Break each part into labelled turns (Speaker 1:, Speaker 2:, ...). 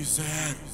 Speaker 1: Sub-Zero.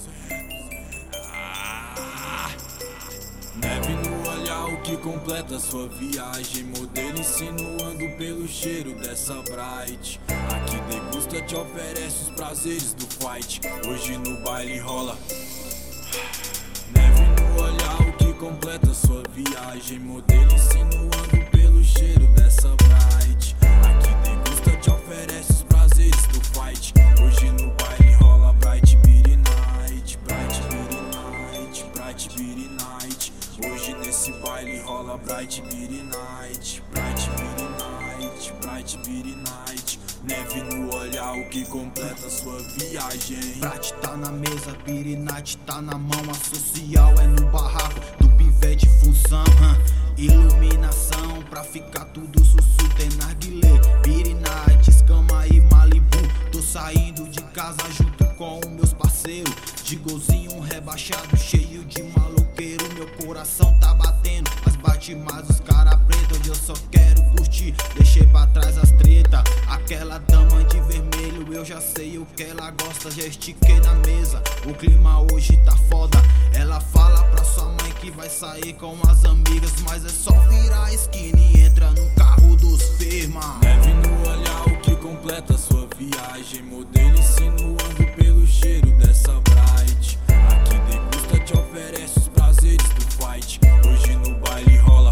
Speaker 1: Neve no olhar, o que completa sua viagem. Modelo insinuando pelo cheiro dessa Bright. Aqui degusta, te oferece os prazeres do fight. Hoje no baile rola. Neve no olhar, o que completa sua viagem. Modelo insinuando pelo cheiro dessa Bright. Aqui degusta, te oferece os prazeres do fight. Hoje no baile rola Bright Beat Night. Bright Beat Night, Bright Beat Night. Hoje nesse baile rola Bright Beat Night. Bright Beat Night, Bright Beat Night. Neve no olhar, o que completa sua viagem.
Speaker 2: Bright tá na mesa, Beat Night tá na mão. A social é no barraco do pivete função. Iluminação pra ficar tudo sussu. Tem narguilé, Beat Night, escama e Malibu. Tô saindo de casa junto com os meus parceiros. De golzinho rebaixado, cheio de maloqueiro. Meu coração tá batendo, mas bate mais os cara preto. Hoje eu só quero curtir, deixei pra trás as treta. Aquela dama de vermelho, eu já sei o que ela gosta. Já estiquei na mesa, o clima hoje tá foda. Ela fala pra sua mãe que vai sair com as amigas, mas é só virar a esquina e entra no carro dos firma.
Speaker 1: Neve no olhar, o que completa sua viagem. Modelo insinuando pelo cheiro dessa Bright. Aqui degusta, te oferece os prazeres do fight. Hoje no baile rola.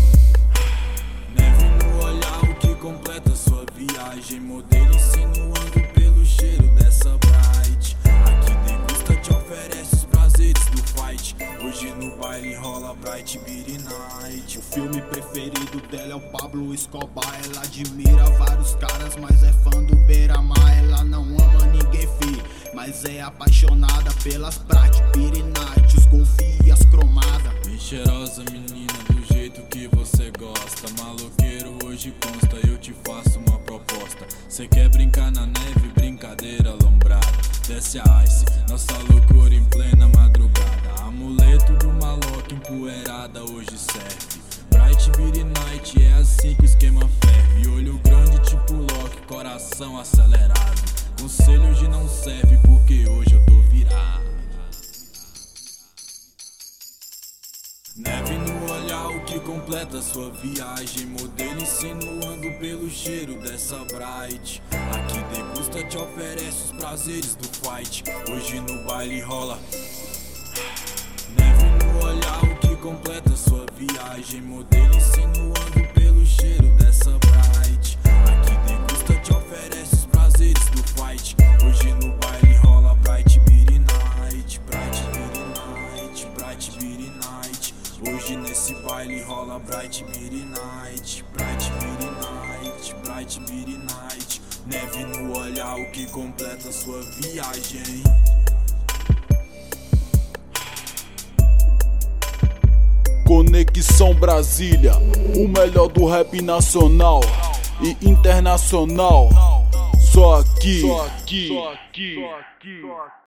Speaker 1: Neve no olhar, o que completa sua viagem. Modelo insinuando pelo cheiro dessa Bright. Aqui degusta, te oferece os prazeres do fight. Hoje no baile rola Bright Beat Night.
Speaker 2: O filme preferido dela é o Pablo Escobar. Ela admira vários caras, mas é fã do Beira-Mar. Ela não ama ninguém, fi, mas é apaixonada pelas Bright Beat Night, os golfe e as cromadas.
Speaker 1: Bem cheirosa menina, do jeito que você gosta. Maloqueiro hoje consta, eu te faço uma proposta. Cê quer brincar na neve, brincadeira alombrada. Desce a ice, nossa loucura em plena madrugada. Amuleto do maloca empoeirada hoje serve. Bright Beat Night, é assim que o esquema ferve. Olho grande tipo Loki, coração acelerado. Conselho hoje não serve porque hoje eu tô virado. Neve no olhar, o que completa sua viagem. Modelo insinuando pelo cheiro dessa Bright. Aqui degusta, te oferece os prazeres do fight. Hoje no baile rola. Neve no olhar, o que completa sua viagem. Modelo insinuando pelo cheiro dessa Bright. Aqui degusta, te oferece os prazeres do fight. Hoje no baile rola Bright Beat Night. Bright Beat Night, Bright Beat Night. Hoje nesse baile rola Bright Beat Night. Bright Beat Night, Bright Beat Night. Neve no olhar, o que completa sua viagem.
Speaker 3: Conexão Brasília, o melhor do rap nacional e internacional. Só aqui.